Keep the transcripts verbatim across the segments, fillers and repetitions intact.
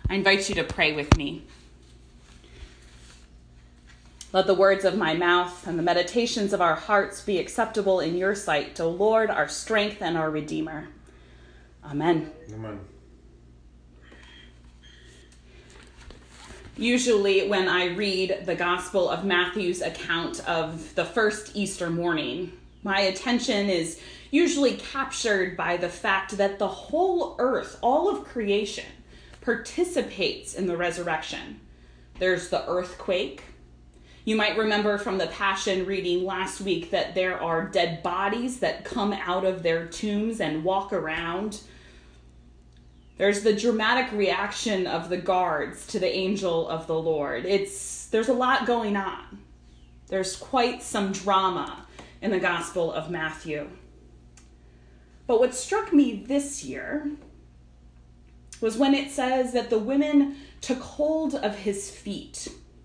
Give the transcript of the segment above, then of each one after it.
I invite you to pray with me. Let the words of my mouth and the meditations of our hearts be acceptable in your sight, O Lord, our strength and our Redeemer. Amen. Amen. Usually when I read the Gospel of Matthew's account of the first Easter morning, my attention is usually captured by the fact that the whole earth, all of creation, participates in the resurrection. There's the earthquake. You might remember from the Passion reading last week that there are dead bodies that come out of their tombs and walk around. There's the dramatic reaction of the guards to the angel of the Lord. It's there's a lot going on. There's quite some drama in the Gospel of Matthew. But what struck me this year was when it says that the women took hold of his feet.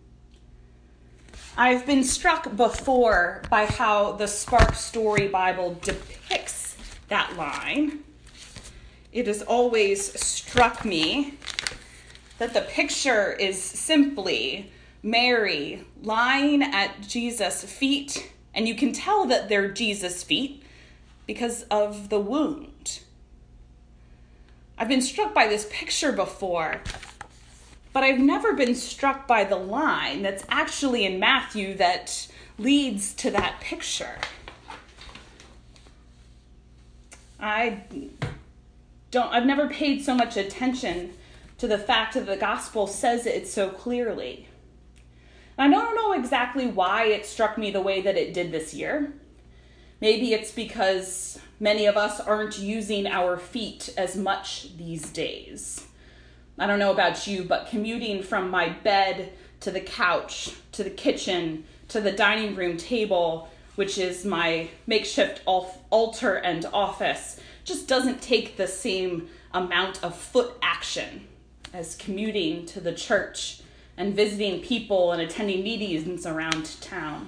I've been struck before by how the Spark Story Bible depicts that line. It has always struck me that the picture is simply Mary lying at Jesus' feet, and you can tell that they're Jesus' feet because of the wound. I've been struck by this picture before, but I've never been struck by the line that's actually in Matthew that leads to that picture. I don't, I've never paid so much attention to the fact that the gospel says it so clearly. And I don't know exactly why it struck me the way that it did this year. Maybe it's because many of us aren't using our feet as much these days. I don't know about you, but commuting from my bed to the couch, to the kitchen, to the dining room table, which is my makeshift altar and office, just doesn't take the same amount of foot action as commuting to the church and visiting people and attending meetings around town.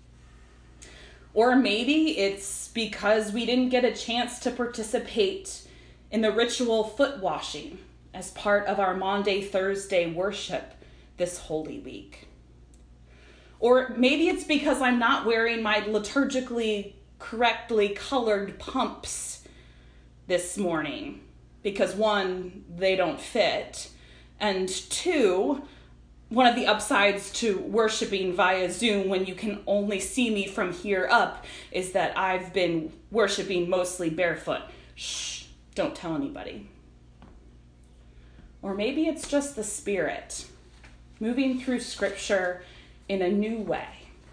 Or maybe it's because we didn't get a chance to participate in the ritual foot washing as part of our Maundy Thursday worship this Holy Week. Or maybe it's because I'm not wearing my liturgically correctly colored pumps this morning, because one, they don't fit, and two, one of the upsides to worshiping via Zoom when you can only see me from here up is that I've been worshiping mostly barefoot. Shh, don't tell anybody. Or maybe it's just the Spirit moving through Scripture in a new way.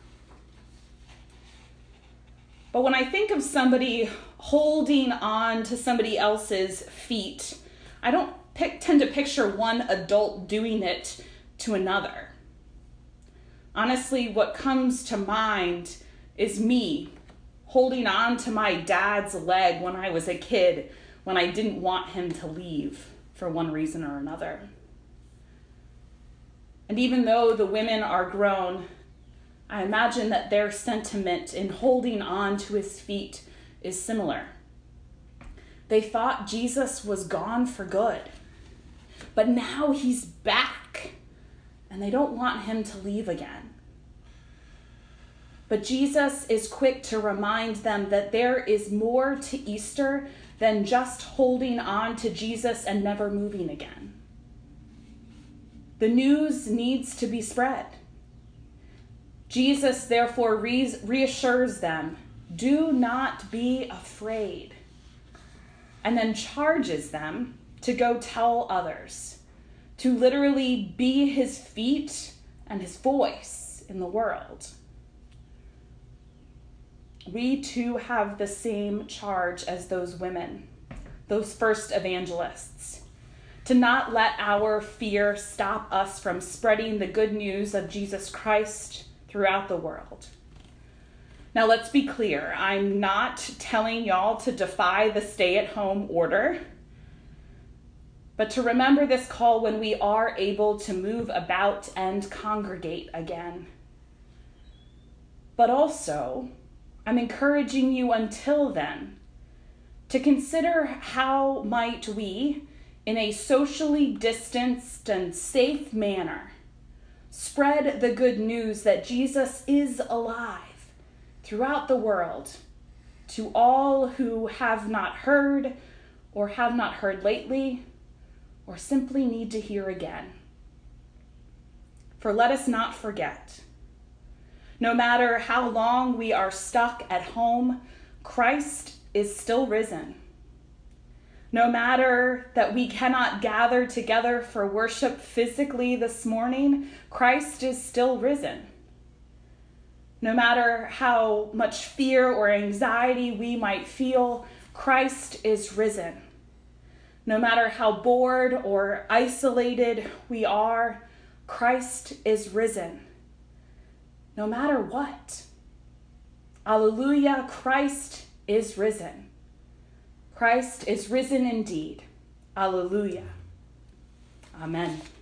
But when I think of somebody holding on to somebody else's feet, I don't pick, tend to picture one adult doing it to another. Honestly, what comes to mind is me holding on to my dad's leg when I was a kid, when I didn't want him to leave for one reason or another. And even though the women are grown, I imagine that their sentiment in holding on to his feet is similar. They thought Jesus was gone for good, but now he's back, and they don't want him to leave again. But Jesus is quick to remind them that there is more to Easter than just holding on to Jesus and never moving again. The news needs to be spread. Jesus therefore reassures them, do not be afraid, and then charges them to go tell others, to literally be his feet and his voice in the world. We too have the same charge as those women, those first evangelists, to not let our fear stop us from spreading the good news of Jesus Christ throughout the world. Now, let's be clear. I'm not telling y'all to defy the stay-at-home order, but to remember this call when we are able to move about and congregate again. But also, I'm encouraging you until then to consider how might we, in a socially distanced and safe manner, spread the good news that Jesus is alive throughout the world to all who have not heard or have not heard lately or simply need to hear again. For let us not forget, no matter how long we are stuck at home, Christ is still risen. No matter that we cannot gather together for worship physically this morning, Christ is still risen. No matter how much fear or anxiety we might feel, Christ is risen. No matter how bored or isolated we are, Christ is risen. No matter what. Alleluia, Christ is risen. Christ is risen indeed. Alleluia. Amen.